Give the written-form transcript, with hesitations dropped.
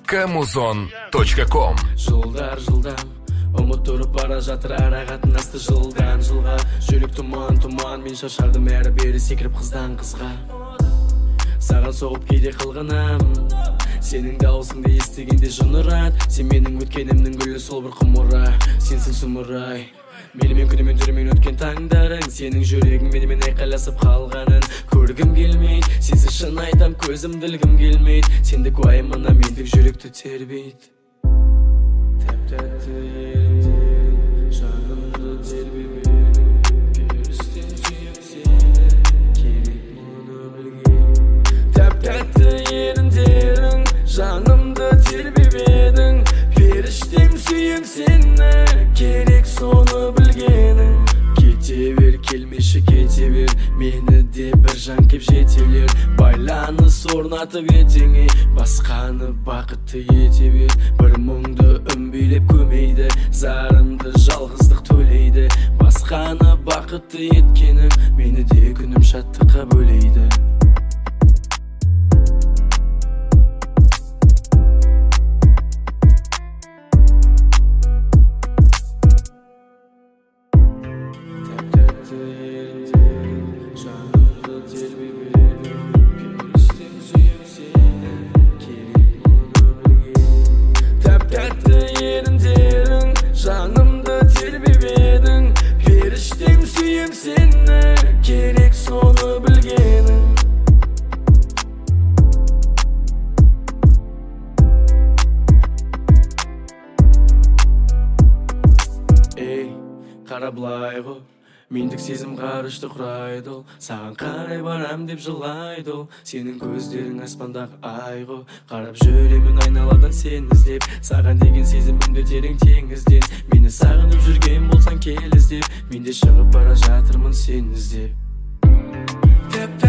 Kamuzon.com. Жылдар ұмыттырып бара жатыр ара қатынасты жылдан жылға. Жүрек тұман, мен шашардым әрі бері секіріп қыздан қызға. Саған соғып кейде қылғынам, сенің дауысыңды естігенде жын ұрат. Сен менің өткенімнің гүлі, сол бір құмыра, сенсің сұмырай. Менімен күнімен жүрмен өткен таңдарың, сенің жүрегің менімен айқайласып қалғанын көргім келмейді. Сенсіз шын айтам, көзімді ілгім келмейді. Сендік уайымына мендік жүректі тербейді. Тәп-тәтті еліңдерің жанымды тербеп, періштем сүйем сені, керек мұны білген. Тәп-тәтті еліңдерің жанымды тербеп едің, періштем сүйем сені, керек соны білгенің. Кете бер, келмеші кете бер, мені де бір жан кеп жетелер. Байланыс орнатып етеңе, басқаны бақытты ете бер. Бір мұңды үмбейлеп көмейді, зарымды жалғыздық төлейді. Басқаны бақытты еткенің, мені де күнім шаттыққа бөлейді. Тәп-тәтті еріндерің жанымды тербеп едің, періштем сүйем сені, керек соны білгенің. Ей, қара былай ғой, мендік сезім ғарышты құрайды ол. Саған қарай барам деп жылайды ол. Сенің көздерің аспандағы ай ғой. Қарап жүремін айналадан сені іздеп, саған деген сезімімді терең теңізден. Мені сағынып жүрген болсаң кел іздеп, мен де шығып бара жатырмын сені іздеп.